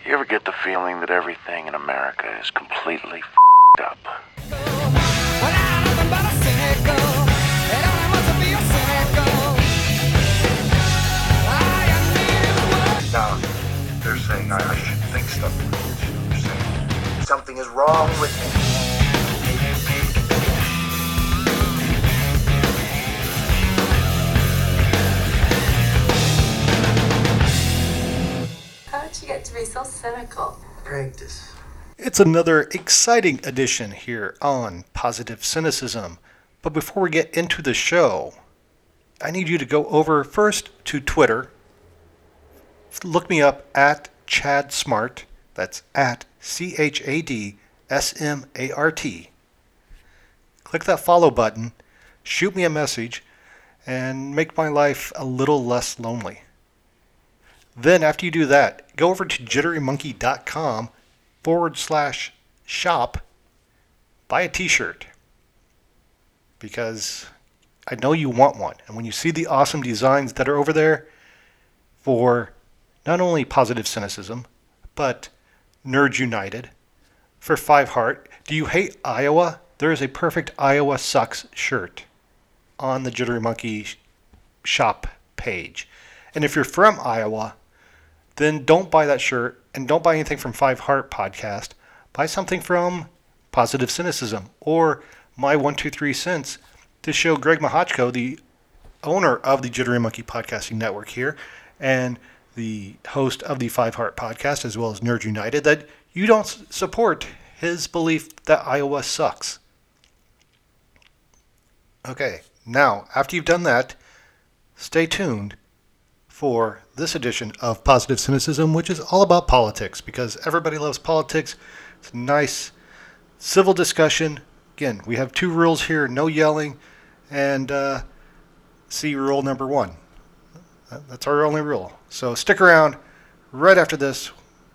You ever get the feeling that everything in America is completely up? Now, they're saying I should think stuff. They're saying something is wrong with me. How did you get to be so cynical? Practice. It's another exciting edition here on Positive Cynicism. But before we get into the show, I need you to go over first to Twitter. Look me up at Chad Smart. That's at ChadSmart. Click that follow button, shoot me a message, and make my life a little less lonely. Then after you do that, go over to jitterymonkey.com/shop, buy a t-shirt. Because I know you want one. And when you see the awesome designs that are over there for not only Positive Cynicism, but Nerds United, for Five Heart, do you hate Iowa? There is a perfect Iowa Sucks shirt on the Jittery Monkey shop page. And if you're from Iowa, then don't buy that shirt and don't buy anything from Five Heart Podcast. Buy something from Positive Cynicism or My 123 Cents to show Greg Mahochko, the owner of the Jittery Monkey Podcasting Network here and the host of the Five Heart Podcast as well as Nerds United, that you don't support his belief that Iowa sucks. Okay, now after you've done that, stay tuned for this edition of Positive Cynicism, which is all about politics, because everybody loves politics. It's a nice civil discussion. Again, we have two rules here: no yelling, and see rule number 1. That's our only rule. So stick around. Right after this,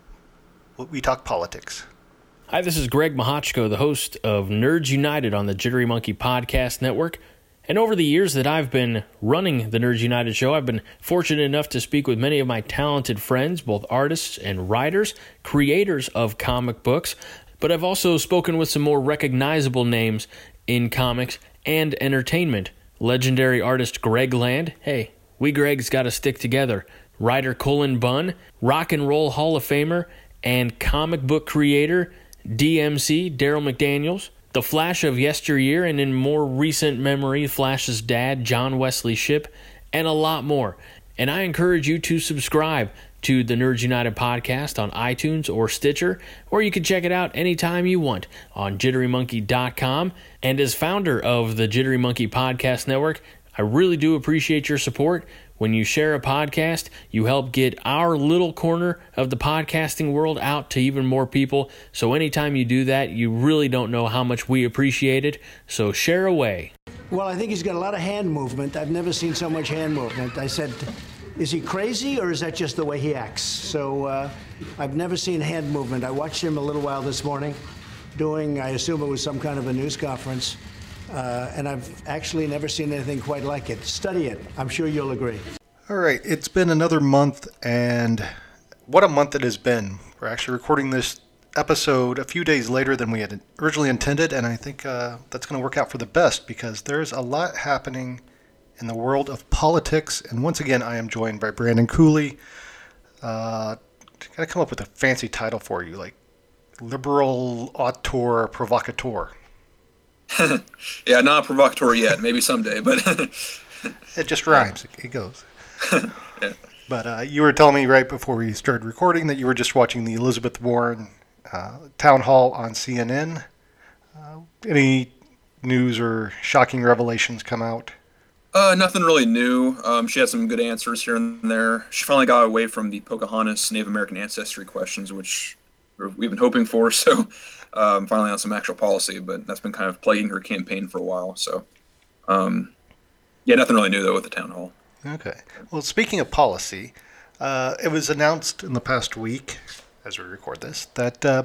we talk politics. Hi, this is Greg Mahochko, the host of Nerds United on the Jittery Monkey Podcast Network. And over the years that I've been running the Nerds United show, I've been fortunate enough to speak with many of my talented friends, both artists and writers, creators of comic books. But I've also spoken with some more recognizable names in comics and entertainment. Legendary artist Greg Land. Hey, we Gregs got to stick together. Writer Cullen Bunn, Rock and Roll Hall of Famer, and comic book creator DMC Daryl McDaniels. The Flash of yesteryear, and in more recent memory, Flash's dad, John Wesley Shipp, and a lot more. And I encourage you to subscribe to the Nerds United podcast on iTunes or Stitcher, or you can check it out anytime you want on jitterymonkey.com. And as founder of the Jittery Monkey Podcast Network, I really do appreciate your support. When you share a podcast, you help get our little corner of the podcasting world out to even more people. So anytime you do that, you really don't know how much we appreciate it. So share away. Well, I think he's got a lot of hand movement. I've never seen so much hand movement. I said, is he crazy or is that just the way he acts? So I've never seen hand movement. I watched him a little while this morning doing, I assume it was some kind of a news conference. And I've actually never seen anything quite like it. Study it. I'm sure you'll agree. All right, it's been another month, and what a month it has been. We're actually recording this episode a few days later than we had originally intended, and I think that's going to work out for the best, because there's a lot happening in the world of politics. And once again, I am joined by Brandon Cooley. Got to come up with a fancy title for you, like liberal auteur provocateur. Yeah, not provocateur yet. Maybe someday, but it just rhymes. It goes. Yeah. But you were telling me right before we started recording that you were just watching the Elizabeth Warren town hall on CNN. Any news or shocking revelations come out? Nothing really new. She had some good answers here and there. She finally got away from the Pocahontas Native American ancestry questions, which we've been hoping for. So finally on some actual policy, but that's been kind of plaguing her campaign for a while. So yeah, nothing really new though with the town hall. Okay. Well, speaking of policy, it was announced in the past week, as we record this, that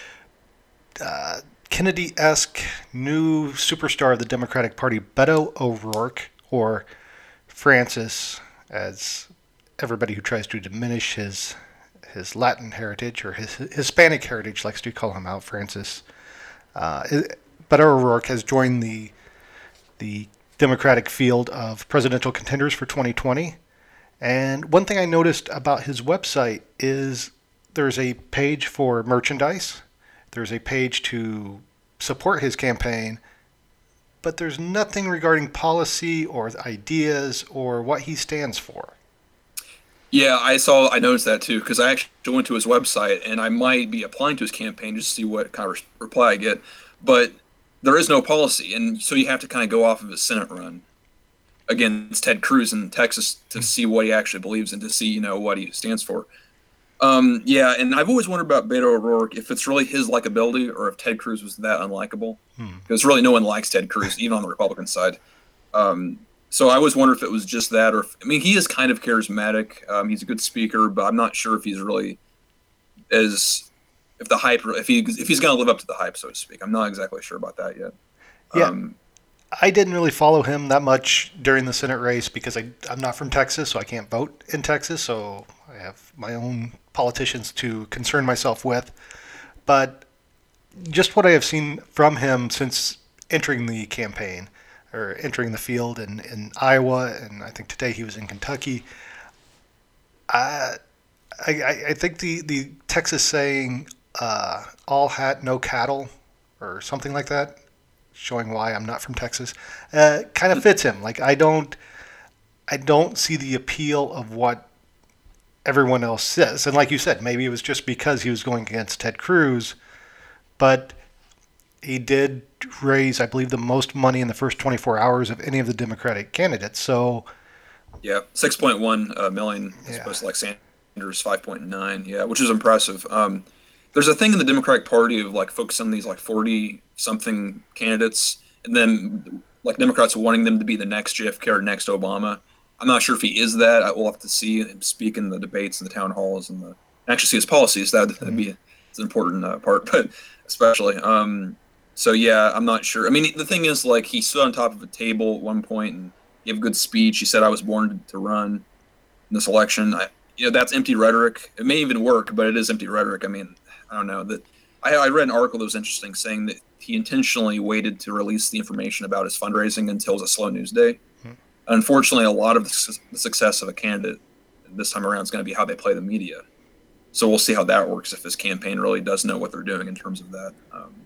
Kennedy-esque new superstar of the Democratic Party, Beto O'Rourke, or Francis, as everybody who tries to diminish his his Latin heritage or his Hispanic heritage likes to call him out, Francis. Beto O'Rourke has joined the Democratic field of presidential contenders for 2020. And one thing I noticed about his website is there's a page for merchandise. There's a page to support his campaign, but there's nothing regarding policy or ideas or what he stands for. Yeah, I noticed that too, because I actually went to his website, and I might be applying to his campaign just to see what kind of reply I get. But there is no policy, and so you have to kind of go off of his Senate run against Ted Cruz in Texas to see what he actually believes and to see, what he stands for. Yeah, and I've always wondered about Beto O'Rourke, if it's really his likability or if Ted Cruz was that unlikable. Because really no one likes Ted Cruz, even on the Republican side. So I always wonder if it was just that, or he is kind of charismatic. He's a good speaker, but I'm not sure if he's really if he's going to live up to the hype, so to speak. I'm not exactly sure about that yet. Yeah. I didn't really follow him that much during the Senate race because I'm not from Texas, so I can't vote in Texas. So I have my own politicians to concern myself with. But just what I have seen from him since entering the campaign or entering the field in Iowa, and I think today he was in Kentucky, I think the Texas saying, all hat, no cattle, or something like that, showing why I'm not from Texas, kind of fits him. Like I don't see the appeal of what everyone else says. And like you said, maybe it was just because he was going against Ted Cruz, but he did raise, I believe, the most money in the first 24 hours of any of the Democratic candidates. So yeah, 6.1 million as opposed to like Sanders 5.9. Yeah, which is impressive. There's a thing in the Democratic Party of like focusing on these like 40-something candidates, and then like Democrats wanting them to be the next JFK or next Obama. I'm not sure if he is that. I will have to see him speak in the debates and the town halls and actually see his policies. That'd be an important part, but especially. So yeah, I'm not sure. The thing is, like, he stood on top of a table at one point and gave a good speech. He said, "I was born to run in this election." That's empty rhetoric. It may even work, but it is empty rhetoric. I don't know. I read an article that was interesting saying that he intentionally waited to release the information about his fundraising until it was a slow news day. Unfortunately, a lot of the success of a candidate this time around is going to be how they play the media. So we'll see how that works, if his campaign really does know what they're doing in terms of that.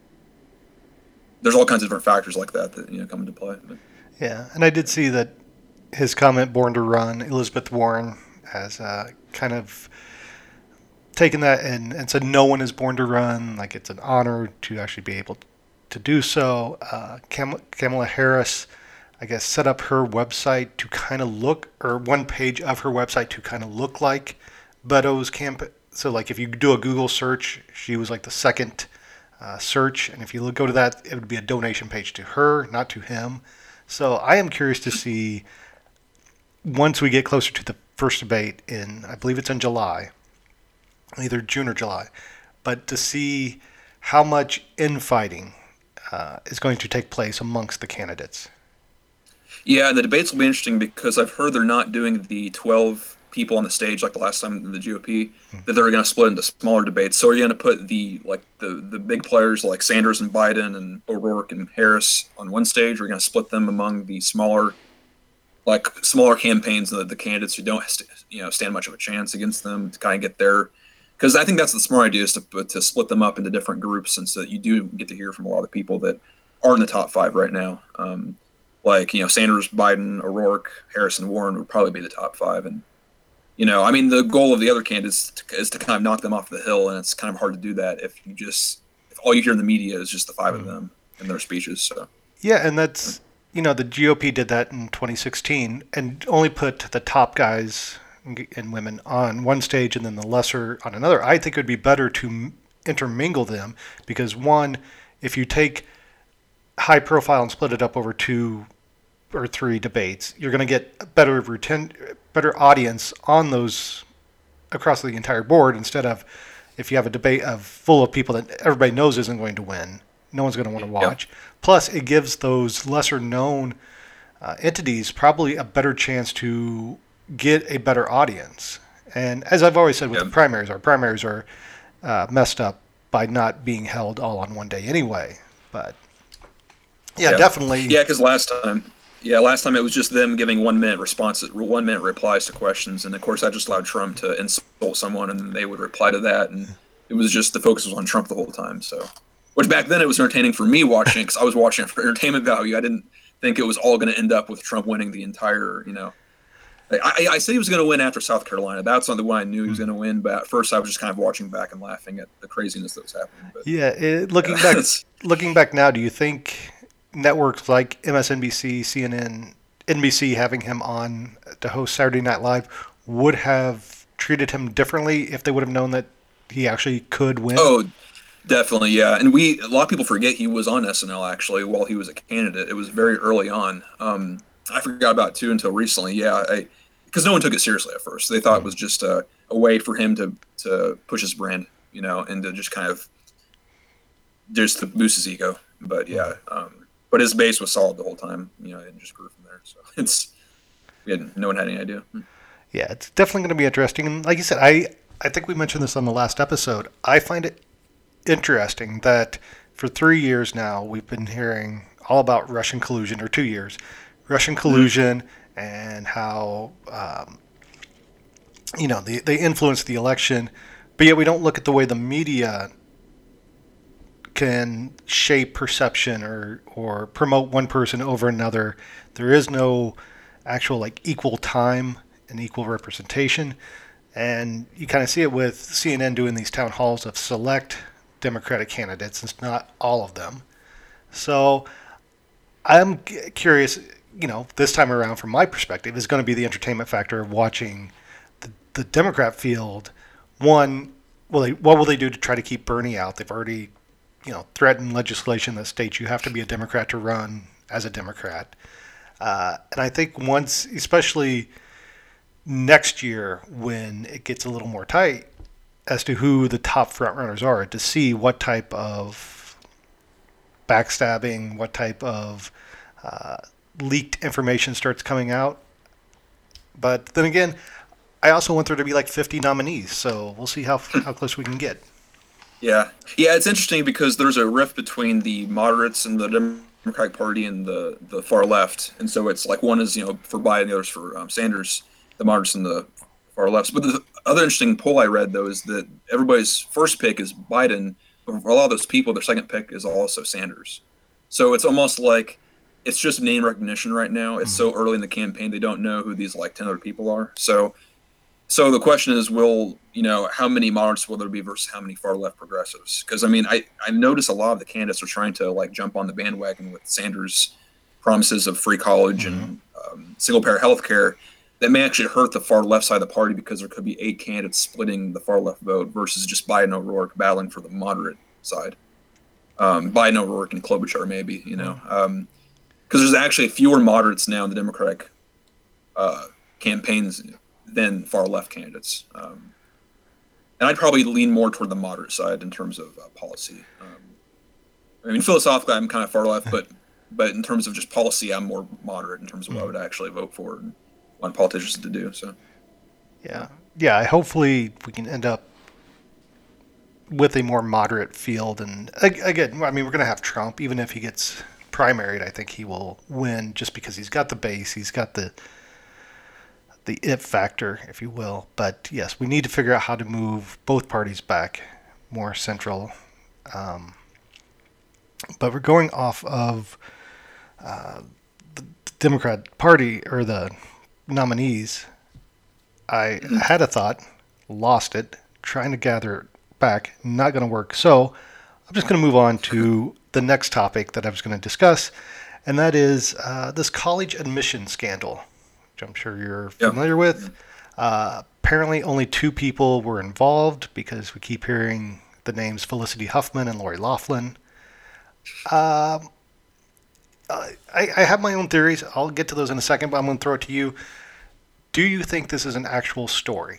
There's all kinds of different factors like that come into play. But. Yeah, and I did see that his comment, "Born to Run," Elizabeth Warren has kind of taken that and said no one is born to run. Like, it's an honor to actually be able to do so. Kamala Harris, I guess, set up her website to kind of look, or one page of her website to kind of look like Beto's campaign. So, like, if you do a Google search, she was like the second search, and if you go to that, it would be a donation page to her, not to him. So I am curious to see, once we get closer to the first debate I believe it's in July, either June or July, but to see how much infighting is going to take place amongst the candidates. Yeah, the debates will be interesting because I've heard they're not doing the 12 people on the stage like the last time in the GOP, that they're going to split into smaller debates. So are you going to put the big players like Sanders and Biden and O'Rourke and Harris on one stage, or are you going to split them among the smaller campaigns, the candidates who don't stand much of a chance against them, to kind of get there? Because I think that's the smart idea, is to split them up into different groups, and so that you do get to hear from a lot of people that are in the top five right now. Sanders, Biden, O'Rourke, Harris, and Warren would probably be the top five. And, the goal of the other candidates is to kind of knock them off the hill, and it's kind of hard to do that if all you hear in the media is just the five of them and their speeches. So. Yeah, and that's, the GOP did that in 2016 and only put the top guys and women on one stage and then the lesser on another. I think it would be better to intermingle them because, one, if you take high profile and split it up over 2 or 3 debates, you're going to get a better audience on those across the entire board, instead of if you have a debate full of people that everybody knows isn't going to win, no one's going to want to watch. Yeah. Plus, it gives those lesser known entities probably a better chance to get a better audience. And as I've always said with Yeah. the primaries, our primaries are messed up by not being held all on one day anyway. But yeah, definitely. Yeah, because last time it was just them giving 1 minute responses, 1 minute replies to questions, and of course that just allowed Trump to insult someone, and then they would reply to that, and it was just the focus was on Trump the whole time. So, which back then it was entertaining for me watching because I was watching it for entertainment value. I didn't think it was all going to end up with Trump winning the entire, I said he was going to win after South Carolina. That's not the one I knew he was going to win. But at first, I was just kind of watching back and laughing at the craziness that was happening. But, Yeah, looking back now, do you think networks like MSNBC, CNN, NBC having him on to host Saturday Night Live would have treated him differently if they would have known that he actually could win? Oh, definitely, yeah. And a lot of people forget he was on SNL actually while he was a candidate. It was very early on. I forgot about it too until recently. Yeah, because no one took it seriously at first. They thought it was just a way for him to push his brand, and to just kind of just to boost his ego. But yeah, but his base was solid the whole time, and just grew from there. So no one had any idea. Yeah, it's definitely going to be interesting. And like you said, I think we mentioned this on the last episode. I find it interesting that for 3 years now we've been hearing all about Russian collusion, or 2 years, Russian collusion, and how they influenced the election, but yet we don't look at the way the media can shape perception or promote one person over another. There is no actual equal time and equal representation, and you kind of see it with CNN doing these town halls of select Democratic candidates. It's not all of them. So I'm curious, this time around, from my perspective, is going to be the entertainment factor of watching the Democrat field. One, what will they do to try to keep Bernie out? They've already, threatened legislation that states you have to be a Democrat to run as a Democrat. And I think once, especially next year, when it gets a little more tight as to who the top frontrunners are, to see what type of backstabbing, what type of leaked information starts coming out. But then again, I also want there to be 50 nominees, so we'll see how close we can get. Yeah, it's interesting because there's a rift between the moderates and the Democratic Party and the far left, and so it's one is for Biden, the other's for Sanders, the moderates and the far left. But the other interesting poll I read though is that everybody's first pick is Biden, but for a lot of those people, their second pick is also Sanders. So it's almost like it's just name recognition right now. It's so early in the campaign, they don't know who these 10 other people are. So the question is, how many moderates will there be versus how many far left progressives? Because I notice a lot of the candidates are trying to jump on the bandwagon with Sanders' promises of free college and single payer health care. That may actually hurt the far left side of the party because there could be 8 candidates splitting the far left vote versus just Biden O'Rourke battling for the moderate side. Biden O'Rourke and Klobuchar maybe, because there's actually fewer moderates now in the Democratic campaigns than far left candidates. And I'd probably lean more toward the moderate side in terms of policy. Philosophically, I'm kind of far left, but in terms of just policy, I'm more moderate in terms of what I would actually vote for and want politicians to do. So, yeah. Hopefully, we can end up with a more moderate field. And again, we're going to have Trump, even if he gets primaried. I think he will win just because he's got the base, he's got the it factor, if you will. But yes, we need to figure out how to move both parties back more central. But we're going off of the Democrat Party or the nominees. I had a thought, lost it, trying to gather it back, not going to work. So I'm just going to move on to the next topic that I was going to discuss, and that is this college admission scandal, which I'm sure you're familiar with. Apparently only 2 people were involved because we keep hearing the names Felicity Huffman and Lori Loughlin. I have my own theories. I'll get to those in a second, but I'm going to throw it to you. Do you think this is an actual story?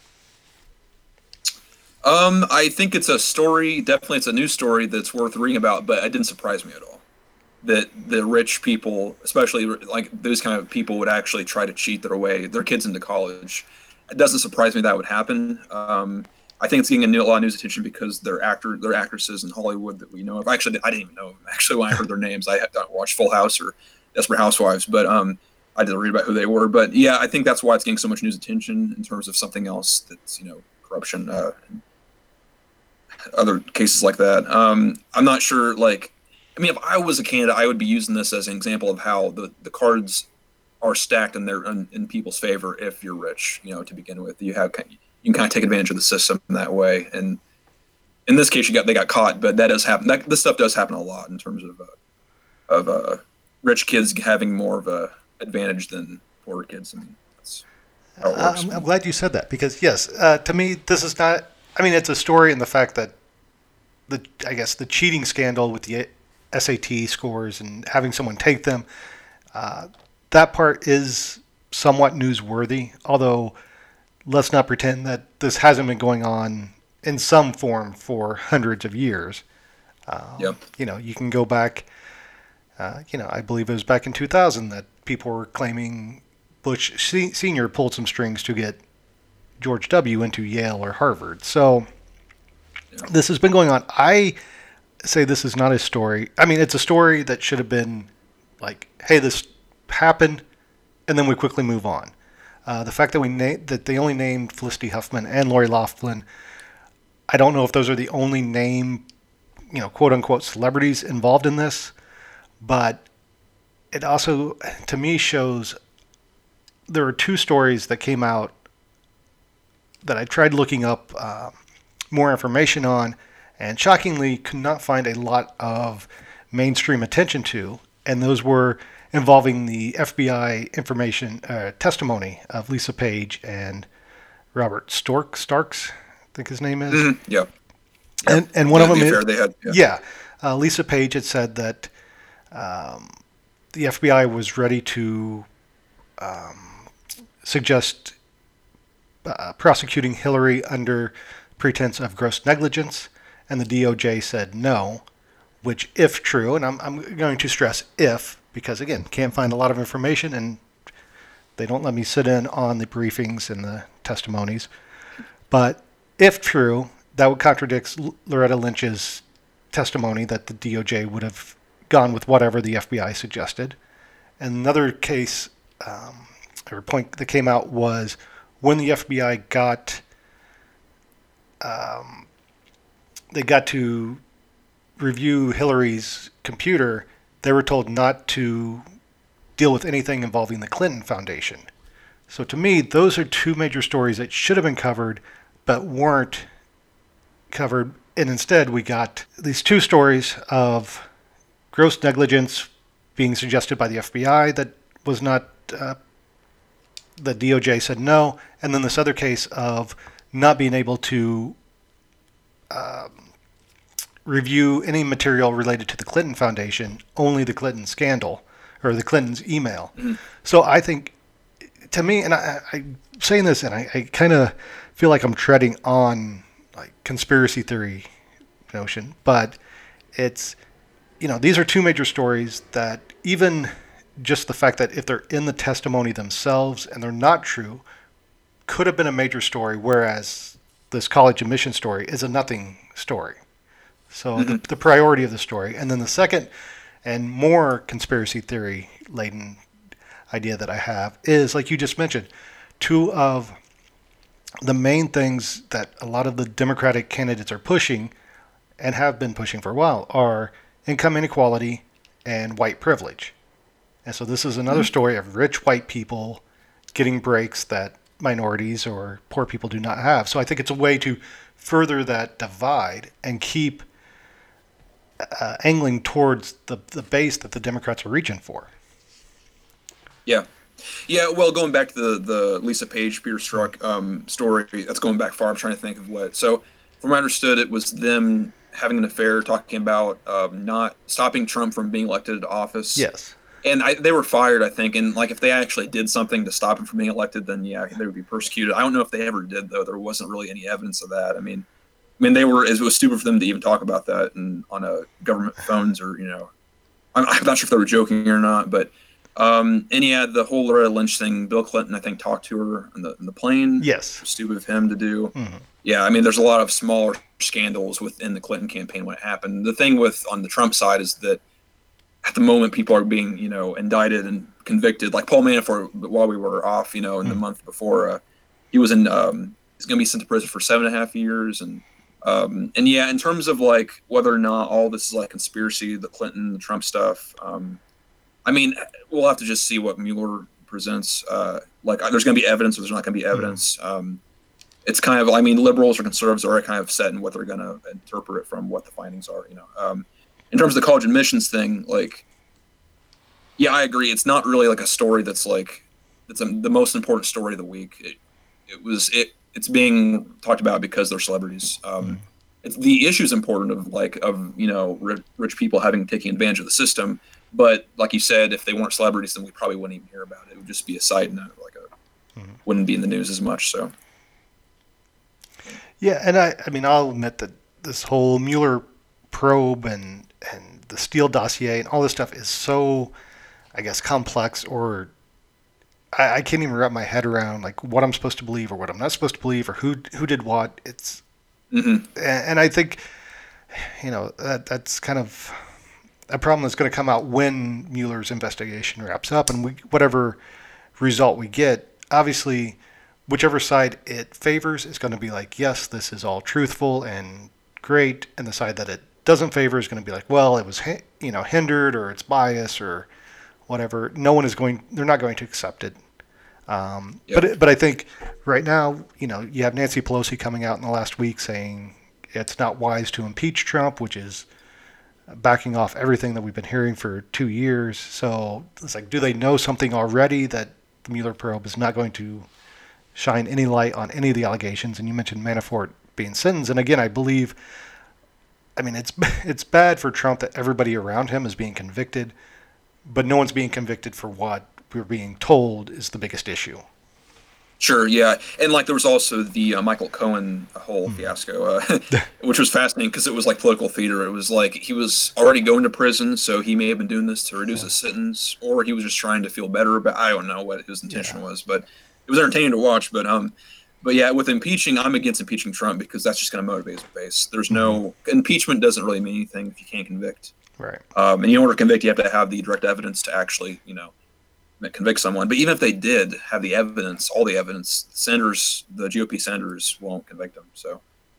I think it's a story. Definitely, it's a news story that's worth reading about, but it didn't surprise me at all. That the rich people, especially those kind of people, would actually try to cheat their kids into college. it doesn't surprise me that would happen. I think it's getting a lot of news attention because they're actresses in Hollywood that we know of. Actually, I didn't even know them. Actually, when I heard their names, I had not watched Full House or Desperate Housewives, but I did read about who they were. But yeah, I think that's why it's getting so much news attention in terms of something else that's, corruption, and other cases like that. I'm not sure, if I was a candidate, I would be using this as an example of how the cards are stacked in people's favor if you're rich, to begin with. You can kind of take advantage of the system that way. And in this case, they got caught, but that does happen. This stuff does happen a lot in terms of rich kids having more of a advantage than poor kids. I mean, that's how it works. I'm glad you said that because yes, to me, this is not. I mean, it's a story in the fact that the cheating scandal with the SAT scores and having someone take them, that part is somewhat newsworthy. Although, let's not pretend that this hasn't been going on in some form for hundreds of years. Yep. You can go back. I believe it was back in 2000 that people were claiming Bush Sr. pulled some strings to get George W. into Yale or Harvard. So this has been going on. I say this is not a story. I mean, it's a story that should have been like, hey, this happened, and then we quickly move on. The fact that they only named Felicity Huffman and Lori Loughlin, I don't know if those are the only named, quote unquote celebrities involved in this, but it also, to me, shows there are two stories that came out that I tried looking up more information on, and shockingly could not find a lot of mainstream attention to, and those were involving the FBI information testimony of Lisa Page and Robert Starks, I think his name is. Mm-hmm. Yep. And one of them is, Lisa Page had said that the FBI was ready to suggest prosecuting Hillary under pretense of gross negligence, and the DOJ said no, which, if true, and I'm going to stress if, because again, can't find a lot of information and they don't let me sit in on the briefings and the testimonies, but if true, that would contradict Loretta Lynch's testimony that the DOJ would have gone with whatever the FBI suggested. And another case, or point that came out was when the FBI got to review Hillary's computer, they were told not to deal with anything involving the Clinton Foundation. So to me, those are two major stories that should have been covered, but weren't covered. And instead, we got these two stories of gross negligence being suggested by the FBI that was not, the DOJ said no, and then this other case of not being able to review any material related to the Clinton Foundation, only the Clinton scandal, or the Clintons' email. Mm-hmm. So I think, to me, and I'm saying this, and I kind of feel like I'm treading on like conspiracy theory notion, but it's, these are two major stories that even just the fact that if they're in the testimony themselves and they're not true, could have been a major story, whereas this college admission story is a nothing story. So the priority of the story. And then the second and more conspiracy theory laden idea that I have is, like you just mentioned, two of the main things that a lot of the Democratic candidates are pushing and have been pushing for a while are income inequality and white privilege. And so this is another story of rich white people getting breaks that minorities or poor people do not have. So I think it's a way to further that divide and keep angling towards the base that the Democrats are reaching for. Yeah. Well, going back to the Lisa Page, Peter Strzok story, that's going back far. I'm trying to think of what. So, from what I understood, it was them having an affair, talking about not stopping Trump from being elected to office. Yes. And they were fired, I think. And if they actually did something to stop him from being elected, then they would be persecuted. I don't know if they ever did, though. There wasn't really any evidence of that. I mean, it was stupid for them to even talk about that on a government phones or, I'm not sure if they were joking or not, but And yeah, the whole Loretta Lynch thing. Bill Clinton, I think, talked to her on the plane. Yes. Stupid of him to do. Yeah, I mean, there's a lot of smaller scandals within the Clinton campaign when it happened. The thing on the Trump side is that at the moment people are being, indicted and convicted. Like Paul Manafort, while we were off, in the month before, he was he's going to be sent to prison for 7.5 years. And yeah, in terms of like whether or not all this is like conspiracy, the Clinton, the Trump stuff, I mean, we'll have to just see what Mueller presents. Like, there's going to be evidence or there's not going to be evidence. It's kind of, I mean, liberals or conservatives are kind of set in what they're going to interpret from what the findings are, In terms of the college admissions thing, like, yeah, I agree. It's not really like a story that's like, the most important story of the week. It's being talked about because they're celebrities. The issue is important of rich people taking advantage of the system. But like you said, if they weren't celebrities, then we probably wouldn't even hear about it. It would just be a side note, wouldn't be in the news as much. So. Yeah, and I mean, I'll admit that this whole Mueller probe and the Steele dossier and all this stuff is so, I guess, complex, or I can't even wrap my head around like what I'm supposed to believe or what I'm not supposed to believe or who did what. It's and I think that's kind of a problem that's going to come out when Mueller's investigation wraps up, and whatever result we get, obviously, whichever side it favors is going to be like, yes, this is all truthful and great, and the side that it doesn't favor is going to be like, well, it was hindered or it's bias or whatever. They're not going to accept it. Yep. But I think right now, you have Nancy Pelosi coming out in the last week saying it's not wise to impeach Trump, which is backing off everything that we've been hearing for 2 years. So it's like, do they know something already that the Mueller probe is not going to shine any light on any of the allegations? And you mentioned Manafort being sentenced. And again, it's bad for Trump that everybody around him is being convicted, but no one's being convicted for what we're being told is the biggest issue. Sure, yeah. And like there was also the Michael Cohen whole fiasco, which was fascinating because it was like political theater. It was like he was already going to prison, so he may have been doing this to reduce his sentence, or he was just trying to feel better. But I don't know what his intention was, but it was entertaining to watch. But yeah, with impeaching, I'm against impeaching Trump because that's just going to motivate his base. There's no impeachment doesn't really mean anything if you can't convict. Right. And in order to convict, you have to have the direct evidence to actually, convict someone. But even if they did have the evidence, all the evidence, the GOP senators won't convict them. So,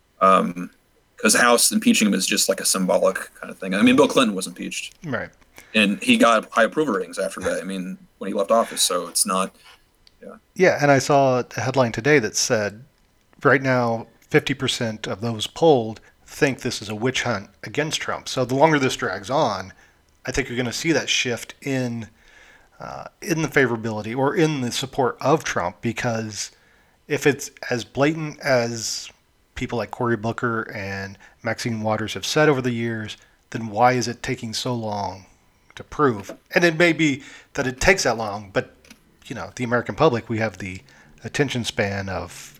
because the House impeaching him is just like a symbolic kind of thing. I mean, Bill Clinton was impeached. Right. And he got high approval ratings after that. I mean, when he left office. So it's not. Yeah. Yeah. And I saw a headline today that said right now, 50% of those polled think this is a witch hunt against Trump. So the longer this drags on, I think you're going to see that shift in the favorability or in the support of Trump, because if it's as blatant as people like Cory Booker and Maxine Waters have said over the years, then why is it taking so long to prove? And it may be that it takes that long, but the American public, we have the attention span of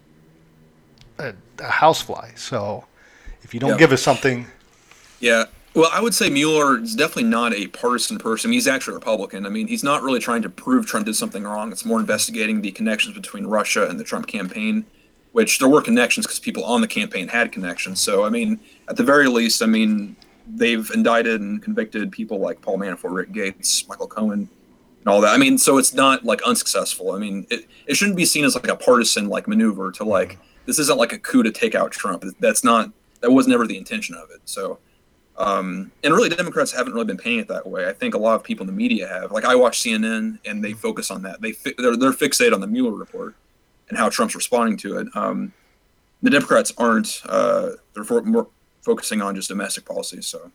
a housefly. So if you don't give us something. Yeah. Well, I would say Mueller is definitely not a partisan person. He's actually a Republican. I mean, he's not really trying to prove Trump did something wrong. It's more investigating the connections between Russia and the Trump campaign, which there were connections because people on the campaign had connections. So, I mean, at the very least, they've indicted and convicted people like Paul Manafort, Rick Gates, Michael Cohen, and all that. I mean, so it's not like unsuccessful. I mean, it shouldn't be seen as like a partisan like maneuver to like, this isn't like a coup to take out Trump. That was never the intention of it. So, and really, Democrats haven't really been painting it that way. I think a lot of people in the media have. Like, I watch CNN, and they focus on that. They're fixated on the Mueller report and how Trump's responding to it. The Democrats aren't. They're more focusing on just domestic policy. So,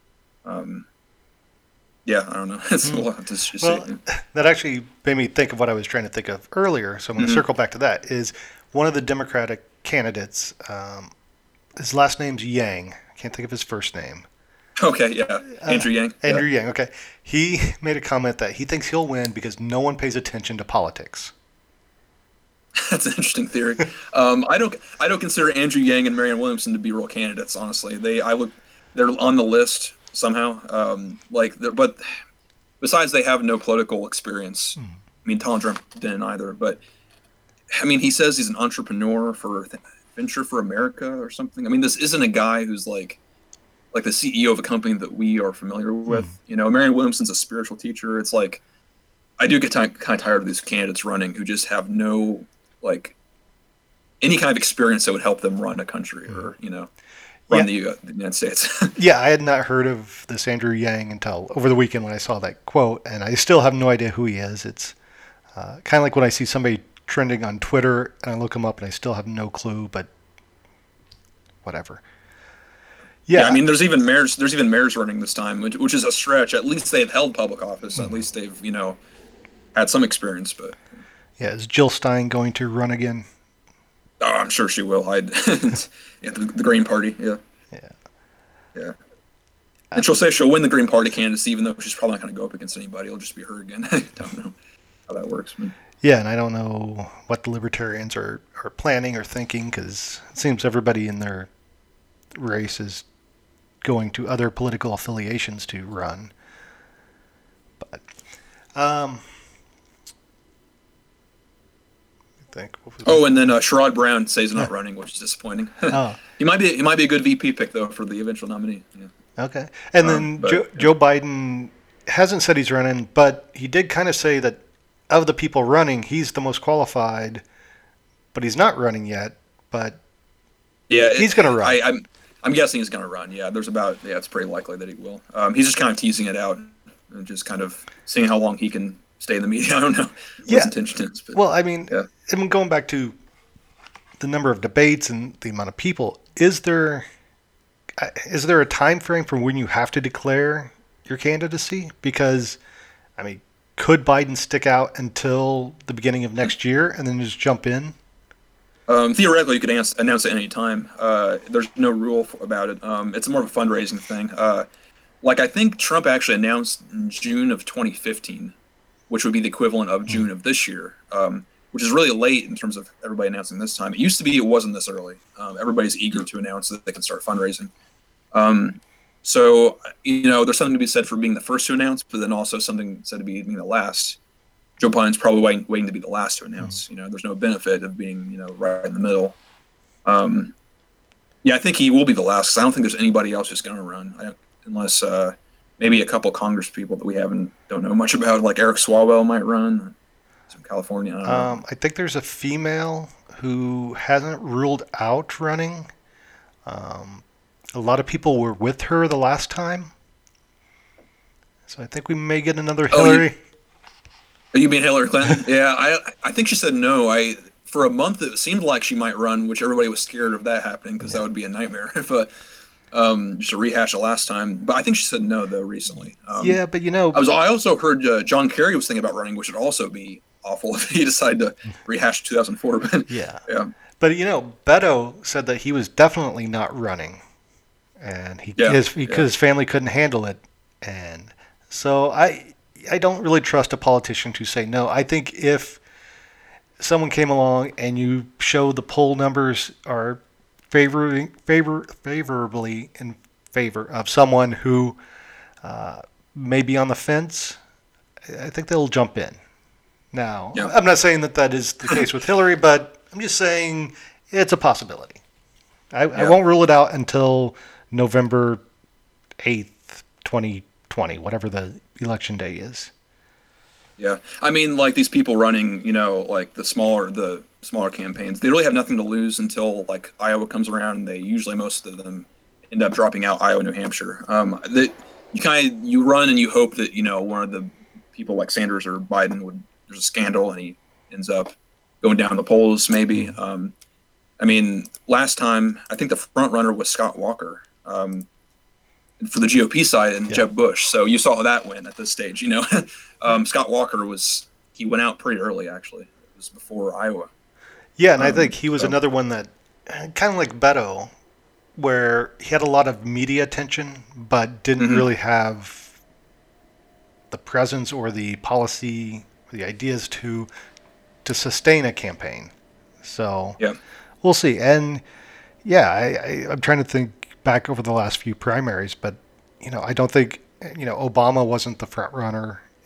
yeah, I don't know. We'll have to just see. That actually made me think of what I was trying to think of earlier. So I'm going to circle back to that. Is one of the Democratic candidates, his last name's Yang. I can't think of his first name. Okay, yeah. Andrew Yang. Andrew Yang, okay. He made a comment that he thinks he'll win because no one pays attention to politics. That's an interesting theory. I don't consider Andrew Yang and Marianne Williamson to be real candidates, honestly. They're on the list somehow. But besides they have no political experience. I mean, Donald Trump didn't either, but I mean, he says he's an entrepreneur for Venture for America or something. I mean, this isn't a guy who's like the CEO of a company that we are familiar with. You know, Marianne Williamson's a spiritual teacher. It's like, I do get kind of tired of these candidates running who just have no, like, any kind of experience that would help them run a country or, you know, run the United States. Yeah, I had not heard of this Andrew Yang until over the weekend when I saw that quote, and I still have no idea who he is. It's kind of like when I see somebody trending on Twitter and I look him up and I still have no clue, but whatever. Yeah, I mean, there's even mayors running this time, which is a stretch. At least they've held public office. At least they've, you know, had some experience. But yeah, is Jill Stein going to run again? Oh, I'm sure she will. The Green Party. Yeah. And she'll say she'll win the Green Party candidacy, even though she's probably not going to go up against anybody. It'll just be her again. I don't know how that works. But. Yeah, and I don't know what the Libertarians are planning or thinking, because it seems everybody in their race is going to other political affiliations to run. But I think. And then Sherrod Brown says he's not running, which is disappointing. He might be a good VP pick though for the eventual nominee. Yeah. Okay, and then Joe Biden hasn't said he's running, but he did kind of say that of the people running, he's the most qualified, but he's not running yet. But yeah, he's going to run. I'm guessing he's going to run. Yeah, it's pretty likely that he will. He's just kind of teasing it out and just kind of seeing how long he can stay in the media. I don't know what his intention is. But, well, I mean, and going back to the number of debates and the amount of people, is there a time frame for when you have to declare your candidacy? Because, I mean, could Biden stick out until the beginning of next year and then just jump in? Theoretically, you could announce it at any time. There's no rule about it. It's more of a fundraising thing. I think Trump actually announced in June of 2015, which would be the equivalent of June of this year, which is really late in terms of everybody announcing this time. It used to be it wasn't this early. Everybody's eager to announce that they can start fundraising. So, you know, there's something to be said for being the first to announce, but then also something said to be being the last. Joe Biden's probably waiting to be the last to announce. You know, there's no benefit of being, you know, right in the middle. I think he will be the last, because I don't think there's anybody else who's going to run, unless maybe a couple Congress people that we don't know much about, like Eric Swalwell might run from California. I don't know. I think there's a female who hasn't ruled out running. A lot of people were with her the last time, so I think we may get another Hillary. You mean Hillary Clinton? Yeah, I think she said no. For a month it seemed like she might run, which everybody was scared of that happening because that would be a nightmare if just to rehash it last time. But I think she said no though recently. But you know, I also heard John Kerry was thinking about running, which would also be awful if he decided to rehash 2004. But yeah. But you know, Beto said that he was definitely not running, and his family couldn't handle it, and so I don't really trust a politician to say no. I think if someone came along and you show the poll numbers are favorably in favor of someone who may be on the fence, I think they'll jump in. Now, I'm not saying that is the case with Hillary, but I'm just saying it's a possibility. I won't rule it out until November 8th, 2020, whatever the election day is. Yeah, I mean, like these people running, you know, like the smaller campaigns, they really have nothing to lose until like Iowa comes around, and most of them end up dropping out Iowa, New Hampshire. You run and you hope that, you know, one of the people like Sanders or Biden there's a scandal and he ends up going down the polls maybe. I mean, last time I think the front runner was Scott Walker. For the GOP side and Jeb Bush. So you saw that win at this stage, you know. Scott Walker he went out pretty early, actually. It was before Iowa. Yeah, and I think he was another one that, kind of like Beto, where he had a lot of media attention, but didn't really have the presence or the policy, or the ideas to sustain a campaign. So we'll see. And I'm trying to think back over the last few primaries, but you know, I don't think, you know, Obama wasn't the front runner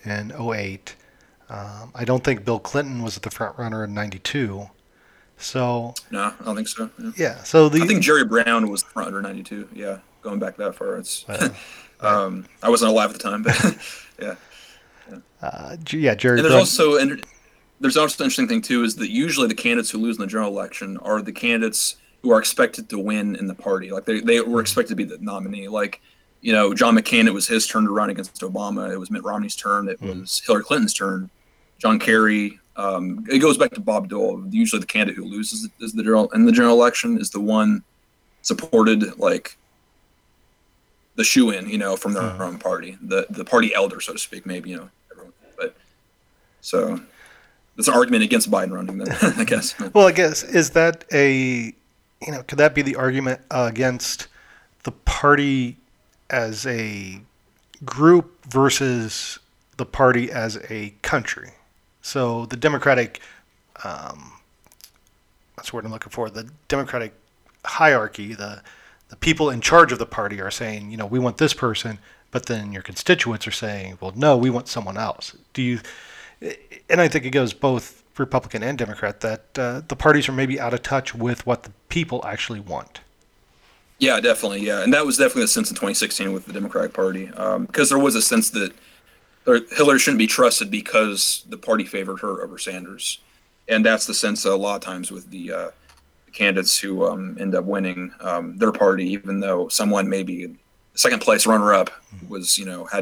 in '08. I don't think Bill Clinton was the front runner in '92. So No, I don't think so. Yeah. yeah, so I think Jerry Brown was the front runner in '92. Yeah, going back that far, it's. I wasn't alive at the time, but yeah. Jerry. And Brown. there's also an interesting thing too is that usually the candidates who lose in the general election are the candidates who are expected to win in the party. Like they were expected to be the nominee. Like, John McCain, it was his turn to run against Obama. It was Mitt Romney's turn. It was Hillary Clinton's turn. John Kerry. It goes back to Bob Dole. Usually the candidate who loses in the general election is the one supported, like, the shoe-in, from their own party, the party elder, so to speak, maybe, everyone. But so that's an argument against Biden running, then, I guess. Well, I guess, is that could that be the argument against the party as a group versus the party as a country? So the Democratic, that's the word I'm looking for, the Democratic hierarchy, the people in charge of the party are saying, we want this person, but then your constituents are saying, well, no, we want someone else. And I think it goes both Republican and Democrat, that the parties are maybe out of touch with what the people actually want. Yeah, definitely. Yeah. And that was definitely the sense in 2016 with the Democratic Party, because there was a sense that Hillary shouldn't be trusted because the party favored her over Sanders. And that's the sense a lot of times with the candidates who end up winning their party, even though someone maybe second place runner-up was,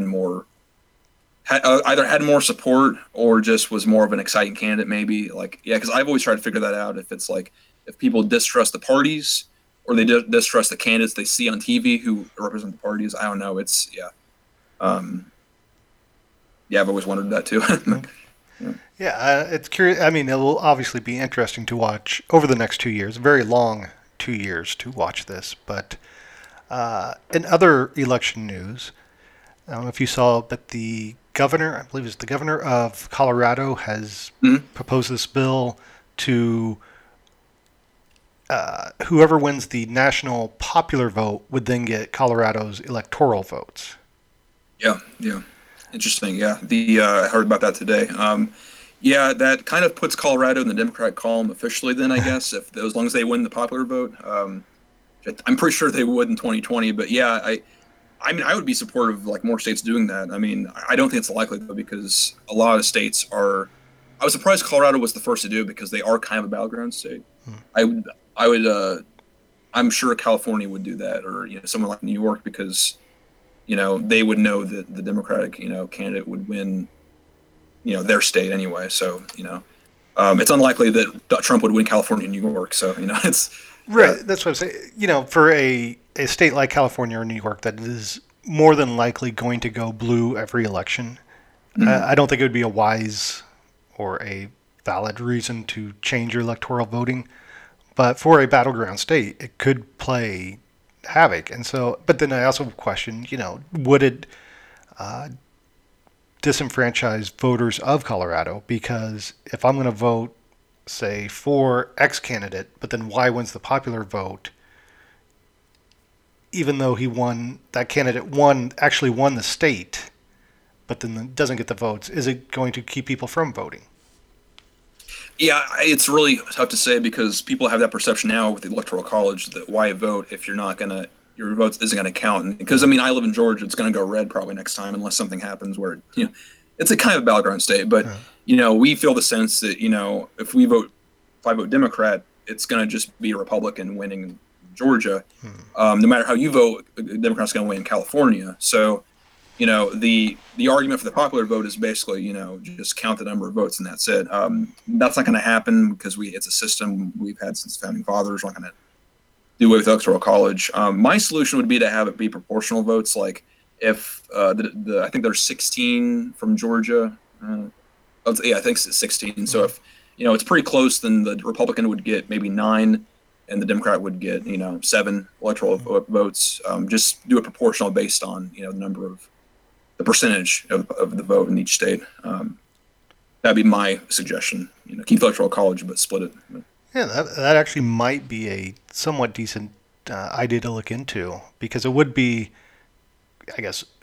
either had more support or just was more of an exciting candidate, maybe. Like, yeah, because I've always tried to figure that out. If it's like, if people distrust the parties or they distrust the candidates they see on TV who represent the parties, I don't know. It's, yeah. I've always wondered that too. It's curious. I mean, it will obviously be interesting to watch over the next 2 years, very long 2 years to watch this. But in other election news, I don't know if you saw, but the governor, I believe it's the governor of Colorado, has proposed this bill to whoever wins the national popular vote would then get Colorado's electoral votes. Yeah. Interesting. Yeah. I heard about that today. That kind of puts Colorado in the Democratic column officially then, I guess, as long as they win the popular vote. I'm pretty sure they would in 2020, but yeah, I would be supportive of like more states doing that. I mean, I don't think it's likely though, because a lot of states are. I was surprised Colorado was the first to do it because they are kind of a battleground state. I would. I'm sure California would do that, or someone like New York, because they would know that the Democratic candidate would win their state anyway. So it's unlikely that Trump would win California and New York. So it's right. That's what I'm saying. For a state like California or New York that is more than likely going to go blue every election, I don't think it would be a wise or a valid reason to change your electoral voting. But for a battleground state, it could play havoc. And so, but then I also question, would it disenfranchise voters of Colorado? Because if I'm going to vote, say, for X candidate, but then Y wins the popular vote, even though that candidate actually won the state, but then doesn't get the votes, is it going to keep people from voting? Yeah, it's really tough to say because people have that perception now with the Electoral College that why vote if your vote isn't going to count. And because, I live in Georgia, it's going to go red probably next time unless something happens where, it's a kind of battleground state. But, we feel the sense that, if I vote Democrat, it's going to just be a Republican winning in Georgia. No matter how you vote, a Democrat's going to win in California. So, the argument for the popular vote is basically, just count the number of votes and that's it. That's not going to happen because it's a system we've had since the founding fathers. We're not going to do away with Electoral College. My solution would be to have it be proportional votes. Like if I think there's 16 from Georgia. I think it's 16. So if, it's pretty close, then the Republican would get maybe 9 and the Democrat would get, 7 electoral votes. Just do it proportional based on, the percentage of the vote in each state. That'd be my suggestion. Keep the Electoral College, but split it. Yeah, that actually might be a somewhat decent idea to look into, because it would be, I guess,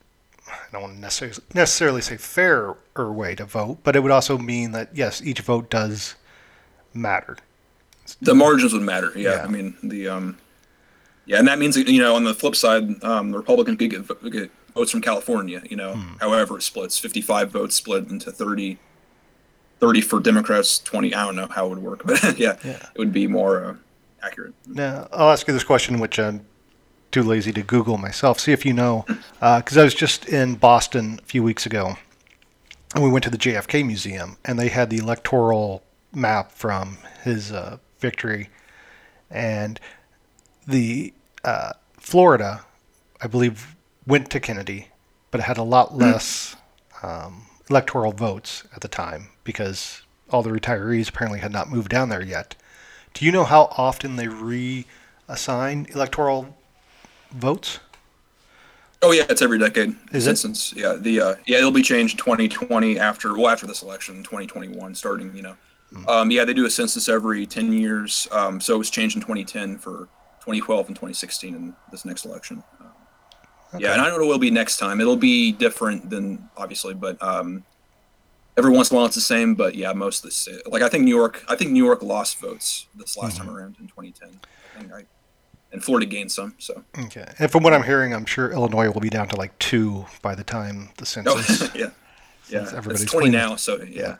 I don't want to necessarily say fairer way to vote, but it would also mean that, yes, each vote does matter. The margins would matter. Yeah. Yeah. I mean, yeah, and that means, on the flip side, the Republican could get votes from California, however it splits. 55 votes split into 30 for Democrats, 20. I don't know how it would work, but yeah. It would be more accurate. Now, I'll ask you this question, which I'm too lazy to Google myself. See if you know, because I was just in Boston a few weeks ago, and we went to the JFK Museum, and they had the electoral map from his victory, and the Florida, I believe, went to Kennedy, but it had a lot less electoral votes at the time because all the retirees apparently had not moved down there yet. Do you know how often they reassign electoral votes? Oh yeah, it's every decade. Is it? Since it'll be changed 2020 after this election, 2021 starting. They do a census every 10 years. So it was changed in 2010 for 2012 and 2016 in this next election. Okay. Yeah, and I don't know what it'll be next time. It'll be different than obviously, but every once in a while it's the same. But yeah, most of the I think New York lost votes this last time around in 2010. And Florida gained some. So okay, and from what I'm hearing, I'm sure Illinois will be down to like 2 by the time the census. yeah. Everybody's It's 20 clean. now. So yeah.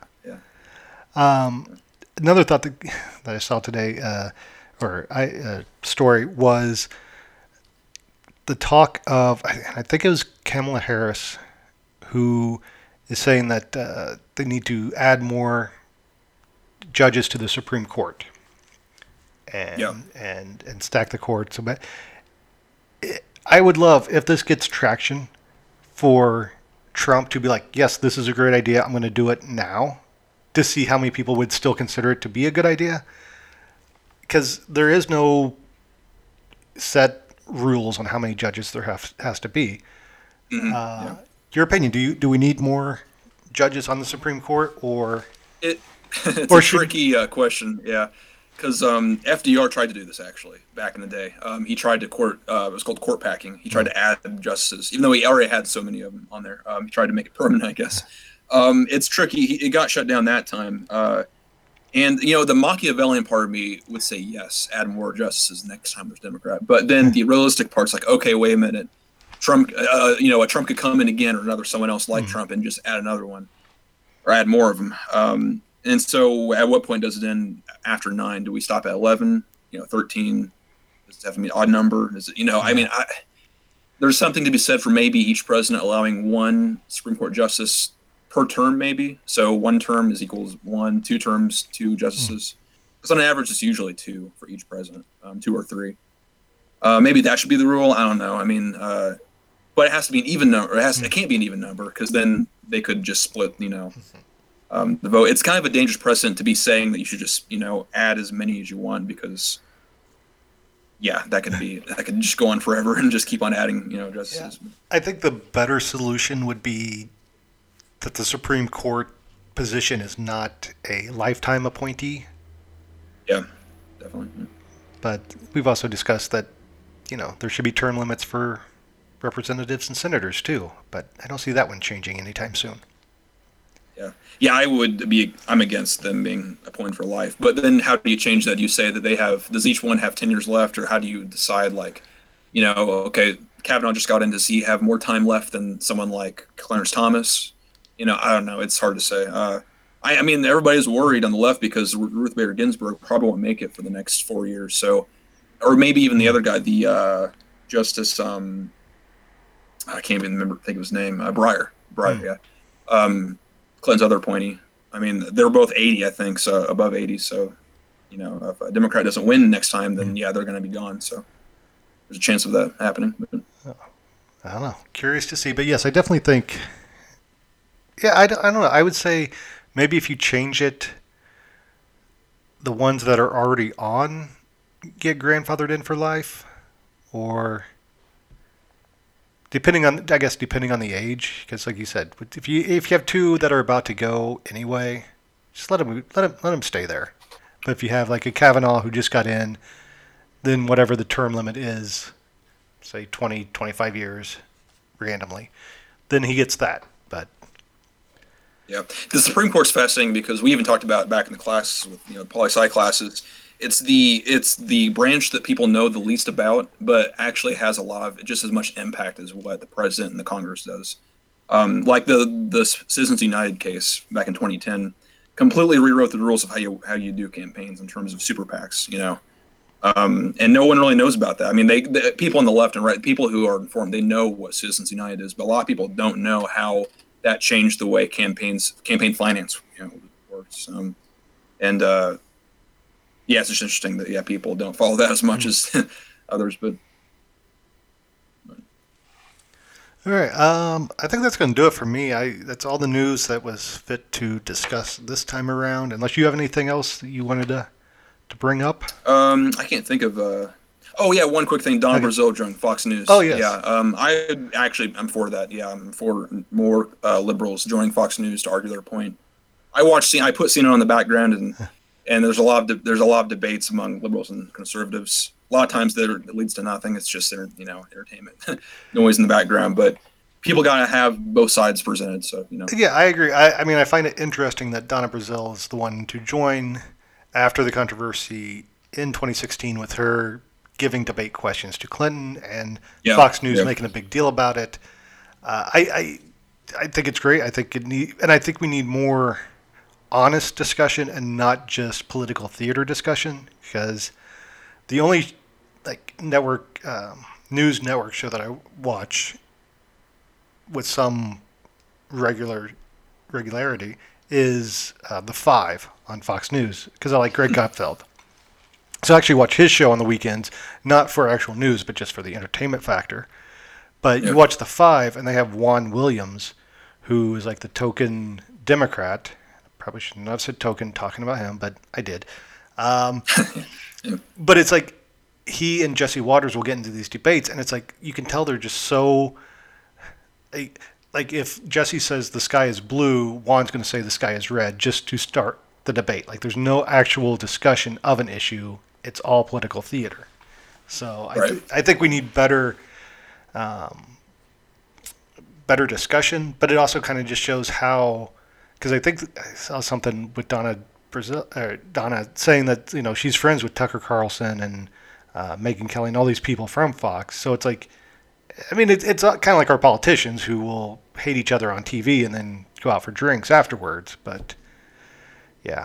Another thought that I saw today, story was the talk of, I think it was Kamala Harris, who is saying that they need to add more judges to the Supreme Court and stack the court. So, I would love if this gets traction for Trump to be like, yes, this is a great idea. I'm going to do it now, to see how many people would still consider it to be a good idea. Because there is no set rules on how many judges there has to be. Your opinion, do we need more judges on the Supreme Court, or it's a tricky question, yeah, because FDR tried to do this actually back in the day. He tried to it was called court packing. He tried to add justices, even though he already had so many of them on there. He tried to make it permanent, I guess. It's tricky. It got shut down that time. And, the Machiavellian part of me would say, yes, add more justices next time there's Democrat. But then the realistic part's like, okay, wait a minute. Trump, Trump could come in again, or someone else like Trump, and just add another one or add more of them. And so at what point does it end after 9? Do we stop at 11, 13? Does it have to be an odd number? Is it, there's something to be said for maybe each president allowing one Supreme Court justice per term, maybe. So 1 term is equals 1, 2 terms, 2 justices. Because on average, it's usually 2 for each president, 2 or 3. Maybe that should be the rule. I don't know. But it has to be an even number. It can't be an even number, because then they could just split, the vote. It's kind of a dangerous precedent to be saying that you should just, add as many as you want, because, that could just go on forever and just keep on adding, justices. Yeah. I think the better solution would be that the Supreme Court position is not a lifetime appointee. Yeah, definitely. Yeah. But we've also discussed that, there should be term limits for representatives and senators too. But I don't see that one changing anytime soon. Yeah, I'm against them being appointed for life. But then how do you change that? Do you say that does each one have 10 years left, or how do you decide, okay, Kavanaugh just got in, does he have more time left than someone like Clarence Thomas? I don't know. It's hard to say. Everybody's worried on the left because Ruth Bader Ginsburg probably won't make it for the next 4 years. So, or maybe even the other guy, the Justice, I can't even think of his name, Breyer, yeah. Clinton's other appointee. They're both 80, I think, so above 80. So, if a Democrat doesn't win next time, then they're going to be gone. So there's a chance of that happening. I don't know. Curious to see. But yes, I definitely think, I don't know. I would say maybe if you change it, the ones that are already on get grandfathered in for life, or depending on the age, because like you said, if you have 2 that are about to go anyway, just let them stay there. But if you have like a Kavanaugh who just got in, then whatever the term limit is, say 20, 25 years, randomly, then he gets that. But Yeah, the Supreme Court's fascinating because we even talked about it back in the classes with poli-sci classes. It's the branch that people know the least about, but actually has a lot of just as much impact as what the president and the Congress does. Like the Citizens United case back in 2010, completely rewrote the rules of how you do campaigns in terms of super PACs. And no one really knows about that. I mean, the people on the left and right, people who are informed, they know what Citizens United is, but a lot of people don't know how that changed the way campaign finance works. It's just interesting that people don't follow that as much as others. But all right, I think that's going to do it for me. That's all the news that was fit to discuss this time around. Unless you have anything else that you wanted to bring up. I can't think of. One quick thing. Donna Brazile joined Fox News. Oh, yes. Yeah. I'm for that. Yeah, I'm for more liberals joining Fox News to argue their point. I put CNN on the background, and there's a lot of debates among liberals and conservatives. A lot of times that leads to nothing. It's just entertainment, noise in the background. But people gotta have both sides presented. So Yeah, I agree. I mean, I find it interesting that Donna Brazile is the one to join after the controversy in 2016 with her giving debate questions to Clinton and Fox News making a big deal about it. I think it's great. I think we need more honest discussion and not just political theater discussion, because the only network news network show that I watch with some regularity is The Five on Fox News, because I like Greg Gutfeld. So I actually watch his show on the weekends, not for actual news, but just for the entertainment factor. But you watch The Five, and they have Juan Williams, who is like the token Democrat. Probably shouldn't have said token talking about him, but I did. But it's like he and Jesse Waters will get into these debates, and it's like you can tell they're just so... Like if Jesse says the sky is blue, Juan's going to say the sky is red just to start the debate. Like there's no actual discussion of an issue. It's all political theater. So I think we need better discussion, but it also kind of just shows how, because I think I saw something with Donna saying that she's friends with Tucker Carlson and Megyn Kelly and all these people from Fox. So it's like, I mean, it's kind of like our politicians who will hate each other on TV and then go out for drinks afterwards. But yeah.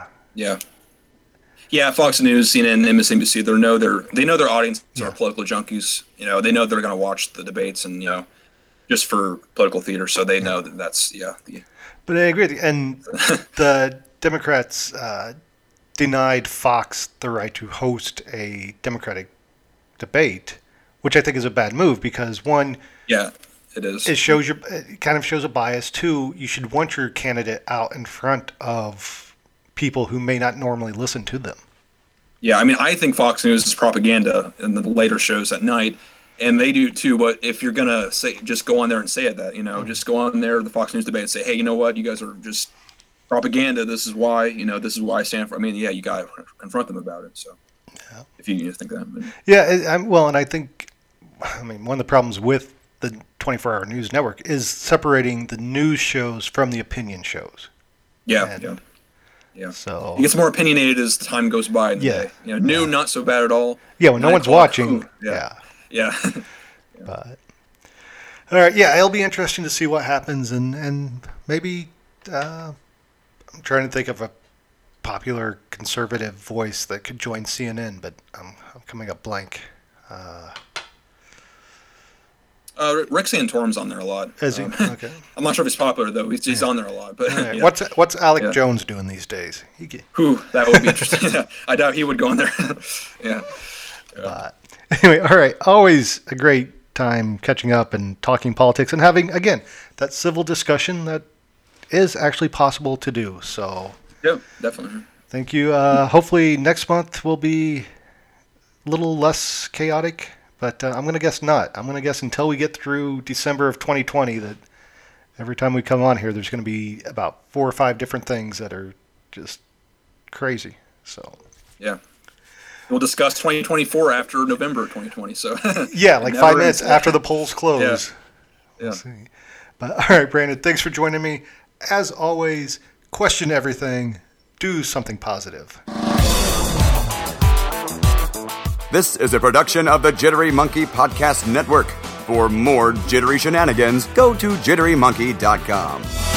Fox News, CNN, MSNBC, they know their audience are political junkies. They know they're going to watch the debates and just for political theater, so they know that's. But I agree with you. And the Democrats denied Fox the right to host a Democratic debate, which I think is a bad move because one, it is. It kind of shows a bias. Two, you should want your candidate out in front of people who may not normally listen to them. Yeah, I mean, I think Fox News is propaganda in the later shows at night, and they do too. But if you're gonna just go on there and say that, just go on there, the Fox News debate, and say, hey, you know what, you guys are just propaganda. This is why, this is why I stand for. I mean, you gotta confront them about it. So, if you think that. But. And I think, one of the problems with the 24-hour news network is separating the news shows from the opinion shows. Yeah. So it gets more opinionated as time goes by. New, not so bad at all. Yeah, when no one's watching. Yeah. But all right, it'll be interesting to see what happens, and maybe I'm trying to think of a popular conservative voice that could join CNN, but I'm coming up blank. Rick Santorum's on there a lot. Is he? Okay. I'm not sure if he's popular though. He's on there a lot. But right. What's Alec Jones doing these days? That would be interesting. I doubt he would go on there. Yeah. But anyway, all right. Always a great time catching up and talking politics and having again that civil discussion that is actually possible to do. So. Yeah, definitely. Thank you. Hopefully next month will be a little less chaotic. But I'm going to guess not. I'm going to guess until we get through December of 2020 that every time we come on here, there's going to be about 4 or 5 different things that are just crazy. So yeah, we'll discuss 2024 after November 2020. So yeah, like 5 minutes after the polls close. Yeah. We'll see. But all right, Brandon, thanks for joining me. As always, question everything. Do something positive. This is a production of the Jittery Monkey Podcast Network. For more jittery shenanigans, go to jitterymonkey.com.